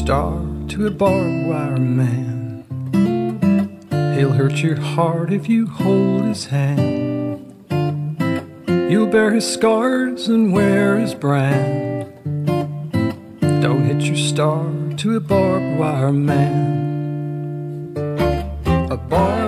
star to a barbed wire man. He'll hurt your heart if you hold his hand. You'll bear his scars and wear his brand. Don't hit your star to a barbed wire man. A barbed